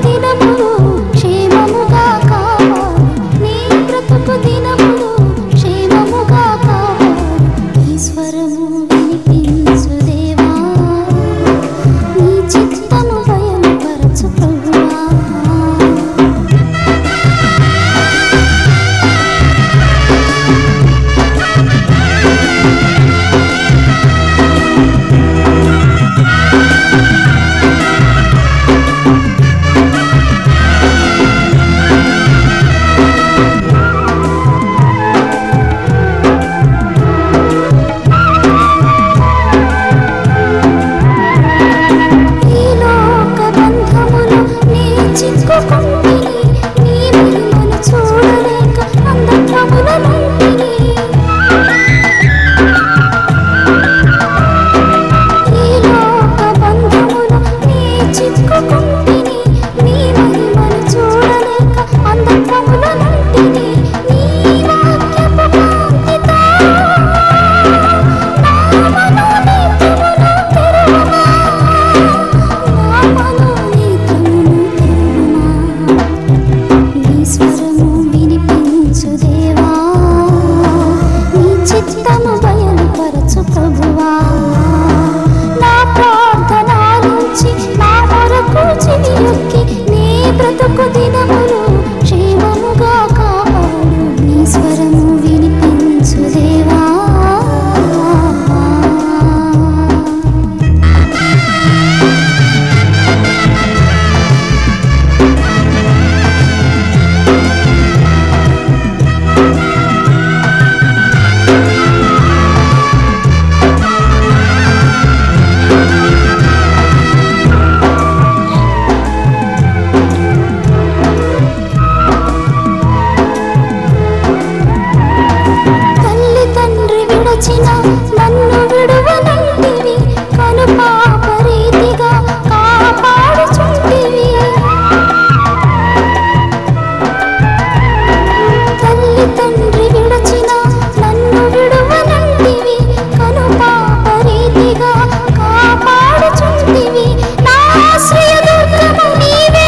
దినములు క్షేమముగా కావాలి, నీ బ్రతుకు దినములు క్షేమముగా కావాలి. ఈ స్వరము వినిపించు దేవా, నీ చిత్తము బయలుపరచు ప్రభువా. బ్రతుకు దినములు క్షేమముగా కాపాడు, నీ స్వరము వినిపించు దేవా. నన్ను విడువనంటివి, కను పాప రీతిగా కాపాడుచుంటివి. తల్లి తండ్రి విడచిన నన్ను విడువనంటివి, కను పాప రీతిగా కాపాడుచుంటివి. నా ఆశ్రయదుర్గము నీవే,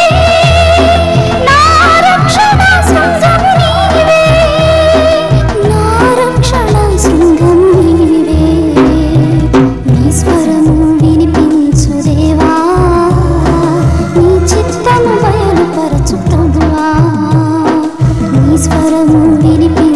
నా రక్షణ శృంగము నీవే, నా రక్షణ శృంగము నీవే. నీ స్వరము వినిపించు దేవా, నీ చిత్తము బయలుపరచు ప్రభువా. నీ స్వరము వినిపించు